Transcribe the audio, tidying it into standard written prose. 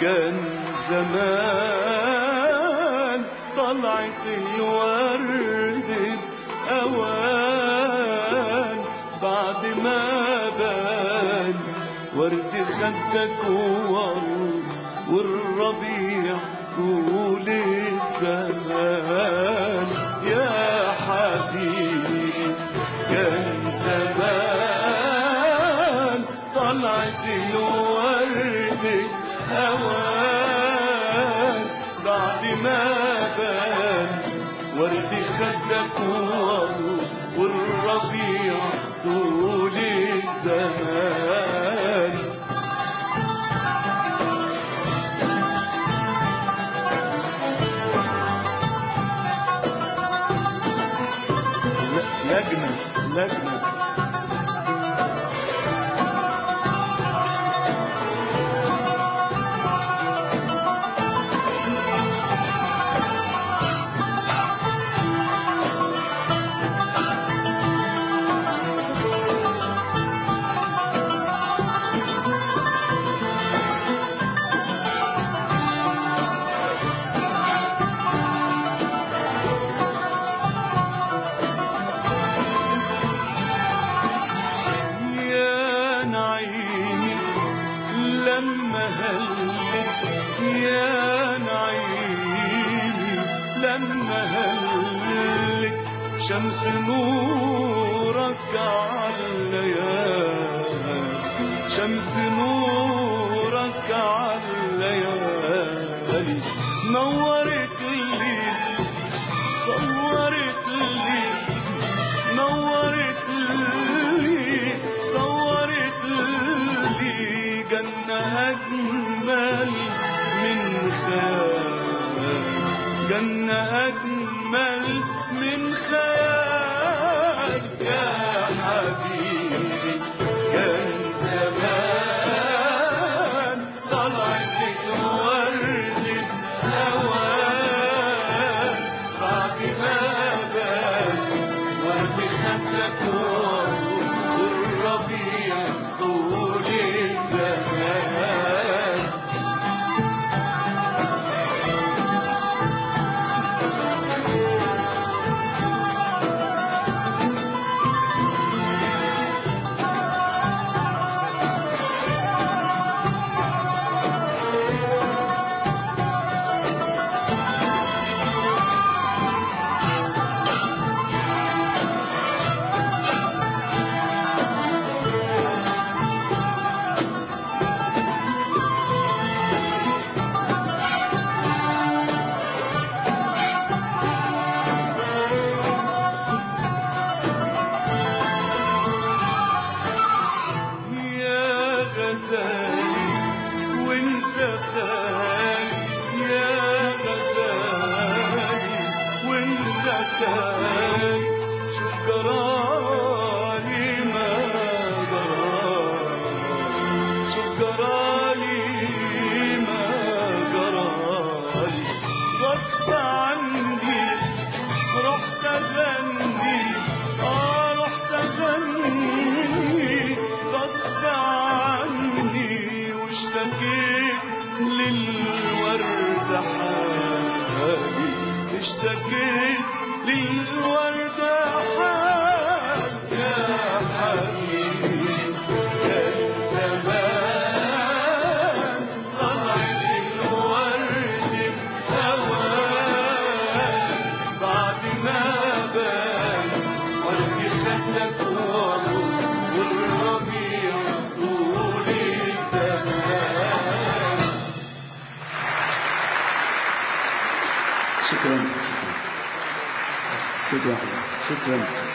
كان زمان طلعت الورد أوان بعد ما بان ورد خدك والربيع طول الزمان يا حبيبي كان زمان طلعت الورد أوان بعد ما بان ورد خدك والربيع طول الزمان لجنة لما هلت يا نعيمي لما هلت شمس نورك عالليالي شمس نورك عالليالي نورت لي صورت لي نورت لي صورت لي جنة أجمل من خيال جنة أجمل من خيال يا حبيبي كان زمان طلعت الورد الأوان بعد ما بان ورد خدك والربيع طول الزمان وانت خالي يا غزالي وانت خالي شوف جرالي ما جرالي شوف جرالي ما جرالي غصب عني رحت اغني رحت اغني غصب عني واشتكيت للورد حالي اشتكيت للورد حالي يا حبيبي كان زمان طلعت الورد أوان بعد ما بان ورد خدك والربيع طول الزمان. شكرا.